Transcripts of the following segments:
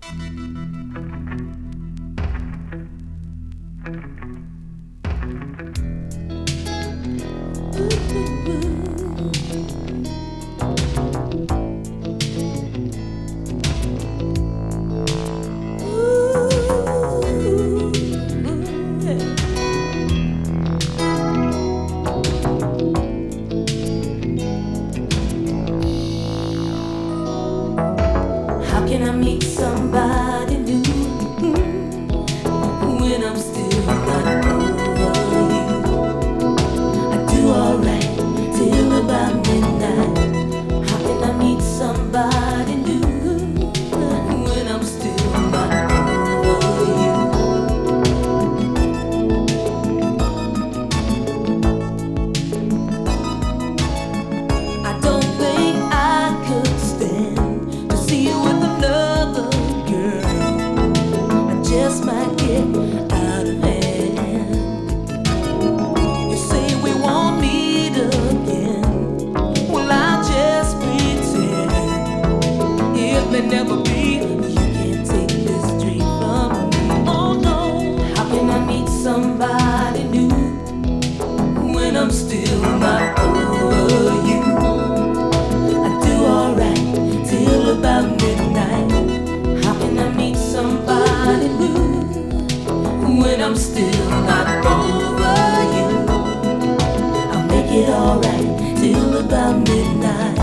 How can I meet somebody new when I'm still not over you? I do alright till about midnight. How can I meet somebody new when I'm still not over you? I don't think I could stand to see you with another girl. I just might get out of hand. You say we won't meet again. Well, I'll just pretend it may never be. You can't take this dream from me. Oh no. How can I meet somebody new when I'm still not over you? I do alright till about midnight. How can I meet somebody new when I'm still not over you? I'll make it alright till about midnight.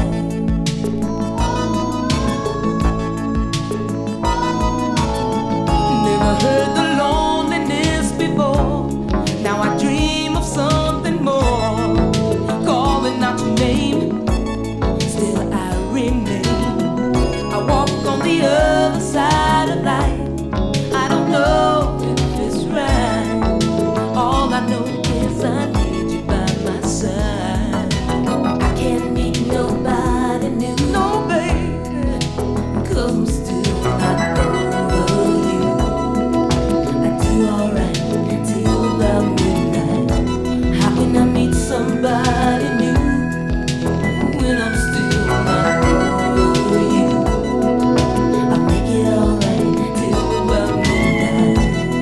Never heard the loneliness before. Now I dream of something more. Calling out your name, still I remain. I walk on the other side of life. I don't know if it's right. All I know is I need you by my side. I can't meet nobody new, no baby, 'cause I'm still not over you. I do alright till about midnight. How can I meet somebody new when I'm still not over you? I'll make it alright till about midnight.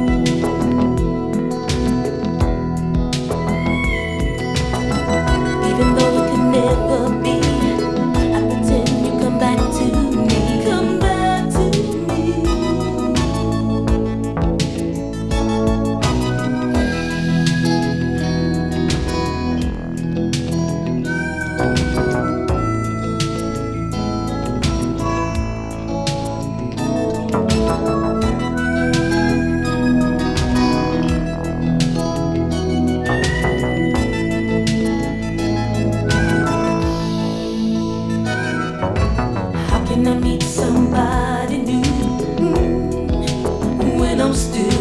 Even though it could never be, I pretend you come back to me. Come back to me. How can I meet somebody new when I'm still